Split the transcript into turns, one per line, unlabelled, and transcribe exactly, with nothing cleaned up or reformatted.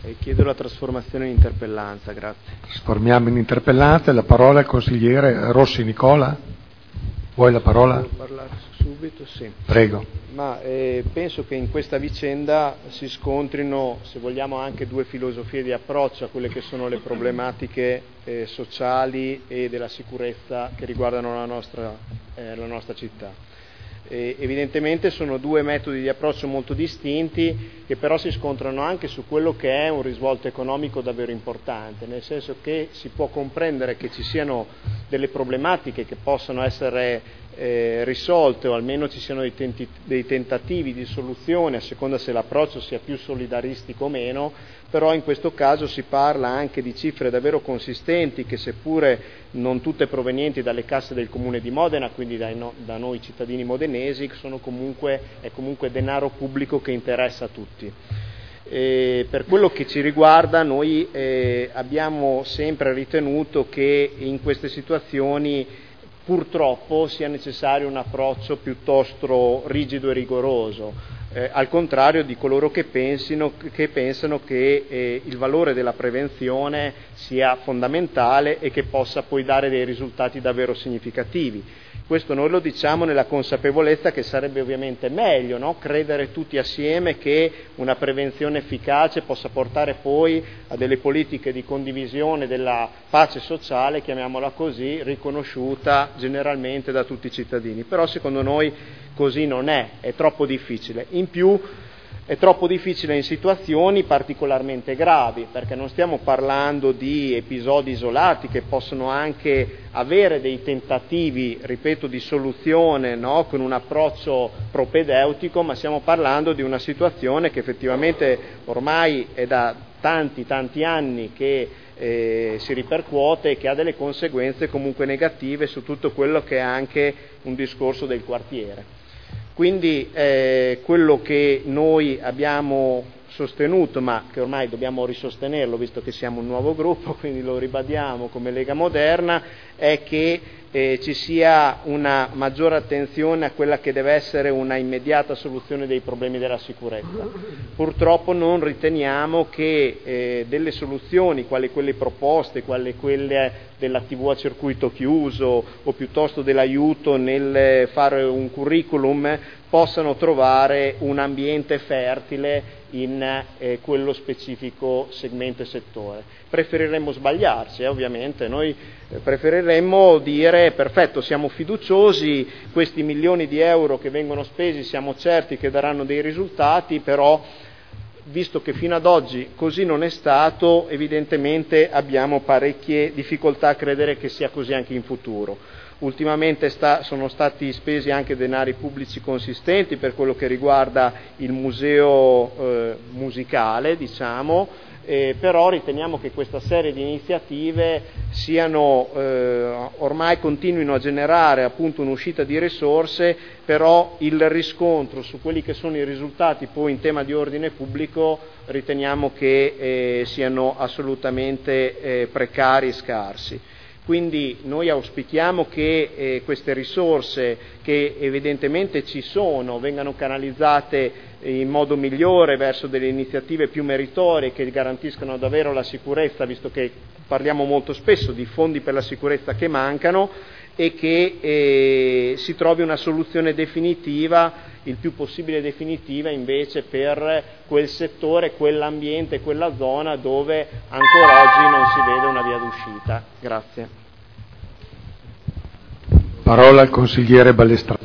E chiedo la trasformazione in interpellanza, grazie.
Trasformiamo in interpellanza. La parola al consigliere Rossi Nicola. Vuoi la parola?
Devo parlare subito? Sì.
Prego.
Ma eh, penso che in questa vicenda si scontrino, se vogliamo, anche due filosofie di approccio a quelle che sono le problematiche eh, sociali e della sicurezza che riguardano la nostra, eh, la nostra città. Eh, evidentemente sono due metodi di approccio molto distinti, che però si scontrano anche su quello che è un risvolto economico davvero importante, nel senso che si può comprendere che ci siano delle problematiche che possono essere eh, risolte, o almeno ci siano dei, tenti- dei tentativi di soluzione a seconda se l'approccio sia più solidaristico o meno, però in questo caso si parla anche di cifre davvero consistenti che, seppure non tutte provenienti dalle casse del Comune di Modena, quindi dai no, da noi cittadini modenesi, sono comunque, è comunque denaro pubblico che interessa a tutti. E per quello che ci riguarda, noi eh, abbiamo sempre ritenuto che in queste situazioni purtroppo sia necessario un approccio piuttosto rigido e rigoroso. Eh, al contrario di coloro che, pensino, che pensano che eh, il valore della prevenzione sia fondamentale e che possa poi dare dei risultati davvero significativi. Questo noi lo diciamo nella consapevolezza che sarebbe ovviamente meglio, no? Credere tutti assieme che una prevenzione efficace possa portare poi a delle politiche di condivisione della pace sociale, chiamiamola così, riconosciuta generalmente da tutti i cittadini. Però secondo noi così non è, è troppo difficile. In più è troppo difficile in situazioni particolarmente gravi, perché non stiamo parlando di episodi isolati che possono anche avere dei tentativi, ripeto, di soluzione, no? Con un approccio propedeutico, ma stiamo parlando di una situazione che effettivamente ormai è da tanti tanti anni che eh, si ripercuote e che ha delle conseguenze comunque negative su tutto quello che è anche un discorso del quartiere. Quindi eh, quello che noi abbiamo sostenuto, ma che ormai dobbiamo risostenerlo visto che siamo un nuovo gruppo, quindi lo ribadiamo come Lega Moderna, è che eh, ci sia una maggiore attenzione a quella che deve essere una immediata soluzione dei problemi della sicurezza. Purtroppo non riteniamo che eh, delle soluzioni, quali quelle proposte, quali quelle della tivù a circuito chiuso o piuttosto dell'aiuto nel fare un curriculum, possano trovare un ambiente fertile in eh, quello specifico segmento e settore. Preferiremmo sbagliarci, eh, ovviamente, noi eh, preferiremmo dire perfetto, siamo fiduciosi, questi milioni di euro che vengono spesi siamo certi che daranno dei risultati, però visto che fino ad oggi così non è stato, evidentemente abbiamo parecchie difficoltà a credere che sia così anche in futuro. Ultimamente sta, sono stati spesi anche denari pubblici consistenti per quello che riguarda il museo eh, musicale, diciamo, eh, però riteniamo che questa serie di iniziative siano eh, ormai continuino a generare appunto un'uscita di risorse, però il riscontro su quelli che sono i risultati poi in tema di ordine pubblico riteniamo che eh, siano assolutamente eh, precari e scarsi. Quindi noi auspichiamo che eh, queste risorse, che evidentemente ci sono, vengano canalizzate in modo migliore verso delle iniziative più meritorie che garantiscano davvero la sicurezza, visto che parliamo molto spesso di fondi per la sicurezza che mancano, e che eh, si trovi una soluzione definitiva, il più possibile definitiva invece per quel settore, quell'ambiente, quella zona dove ancora oggi non si vede una via d'uscita. Grazie.
Parola al consigliere Balestra.